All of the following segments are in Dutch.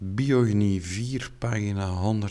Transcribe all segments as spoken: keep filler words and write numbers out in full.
Biogenie vier, pagina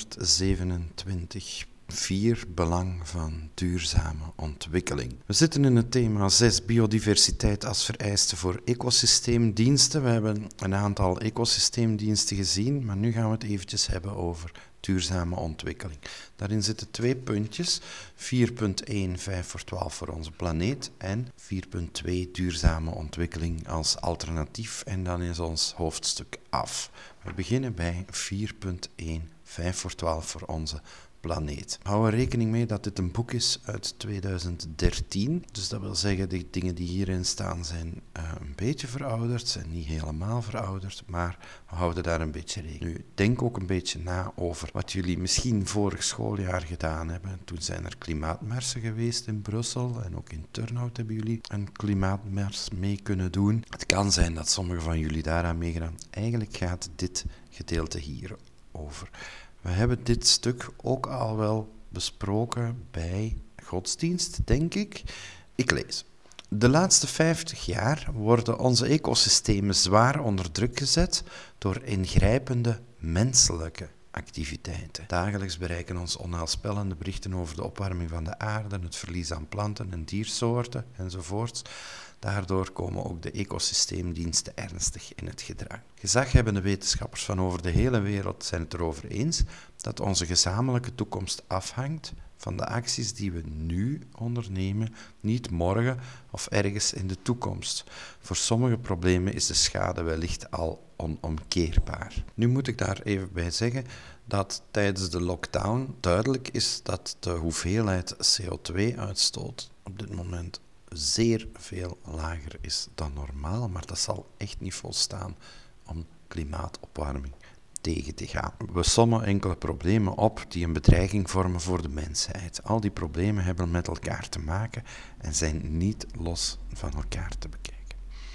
honderdzevenentwintig. vier Belang van duurzame ontwikkeling. We zitten in het thema zes biodiversiteit als vereiste voor ecosysteemdiensten. We hebben een aantal ecosysteemdiensten gezien, maar nu gaan we het eventjes hebben over duurzame ontwikkeling. Daarin zitten twee puntjes, vier punt één, vijf voor twaalf voor onze planeet en vier punt twee, duurzame ontwikkeling als alternatief en dan is ons hoofdstuk af. We beginnen bij vier punt één, vijf voor twaalf voor onze planeet. Hou er rekening mee dat dit een boek is uit tweeduizend dertien. Dus dat wil zeggen, de dingen die hierin staan zijn uh, een beetje verouderd, zijn niet helemaal verouderd, maar we houden daar een beetje rekening. Nu, denk ook een beetje na over wat jullie misschien vorig schooljaar gedaan hebben. Toen zijn er klimaatmarsen geweest in Brussel en ook in Turnhout hebben jullie een klimaatmars mee kunnen doen. Het kan zijn dat sommigen van jullie daaraan meegedaan. Eigenlijk gaat dit gedeelte hier over. We hebben dit stuk ook al wel besproken bij godsdienst, denk ik. Ik lees. De laatste vijftig jaar worden onze ecosystemen zwaar onder druk gezet door ingrijpende menselijke activiteiten. Dagelijks bereiken ons onheilspellende berichten over de opwarming van de aarde, het verlies aan planten en diersoorten enzovoorts. Daardoor komen ook de ecosysteemdiensten ernstig in het gedrang. Gezaghebbende wetenschappers van over de hele wereld zijn het erover eens dat onze gezamenlijke toekomst afhangt van de acties die we nu ondernemen, niet morgen of ergens in de toekomst. Voor sommige problemen is de schade wellicht al onomkeerbaar. Nu moet ik daar even bij zeggen dat tijdens de lockdown duidelijk is dat de hoeveelheid C O twee uitstoot op dit moment zeer veel lager is dan normaal, maar dat zal echt niet volstaan om klimaatopwarming tegen te gaan. We sommen enkele problemen op die een bedreiging vormen voor de mensheid. Al die problemen hebben met elkaar te maken en zijn niet los van elkaar te bekijken.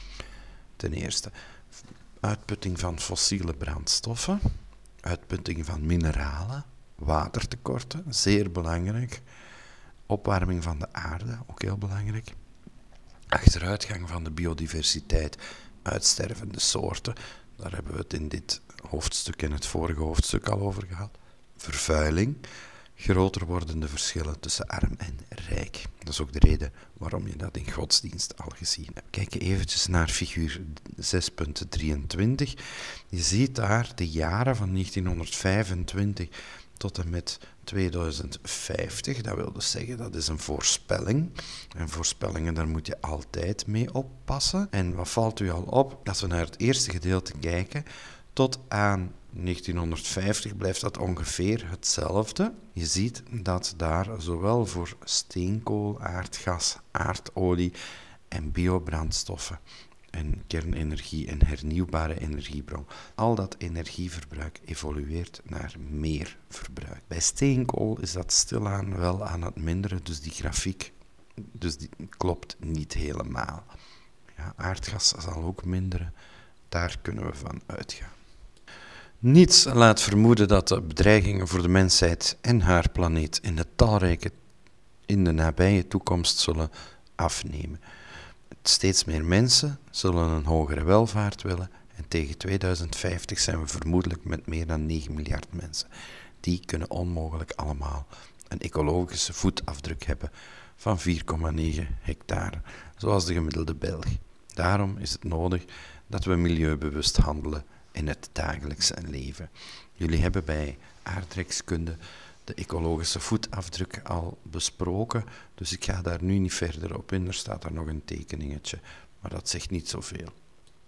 Ten eerste, uitputting van fossiele brandstoffen, uitputting van mineralen, watertekorten, zeer belangrijk, opwarming van de aarde, ook heel belangrijk, achteruitgang van de biodiversiteit, uitstervende soorten, daar hebben we het in dit hoofdstuk en het vorige hoofdstuk al over gehad. Vervuiling, groter wordende verschillen tussen arm en rijk. Dat is ook de reden waarom je dat in godsdienst al gezien hebt. Kijk eventjes naar figuur zes punt drieëntwintig. Je ziet daar de jaren van negentienhonderdvijfentwintig tot en met tweeduizend vijftig, dat wil dus zeggen, dat is een voorspelling. En voorspellingen, daar moet je altijd mee oppassen. En wat valt u al op? Als we naar het eerste gedeelte kijken, tot aan negentienhonderdvijftig blijft dat ongeveer hetzelfde. Je ziet dat daar zowel voor steenkool, aardgas, aardolie en biobrandstoffen en kernenergie en hernieuwbare energiebron. Al dat energieverbruik evolueert naar meer verbruik. Bij steenkool is dat stilaan wel aan het minderen, dus die grafiek dus die klopt niet helemaal. Ja, aardgas zal ook minderen, daar kunnen we van uitgaan. Niets laat vermoeden dat de bedreigingen voor de mensheid en haar planeet in de talrijke in de nabije toekomst zullen afnemen. Steeds meer mensen zullen een hogere welvaart willen en tegen tweeduizend vijftig zijn we vermoedelijk met meer dan negen miljard mensen. Die kunnen onmogelijk allemaal een ecologische voetafdruk hebben van vier komma negen hectare, zoals de gemiddelde Belg. Daarom is het nodig dat we milieubewust handelen in het dagelijkse leven. Jullie hebben bij aardrijkskunde de ecologische voetafdruk al besproken, dus ik ga daar nu niet verder op in. Er staat daar nog een tekeningetje, maar dat zegt niet zoveel.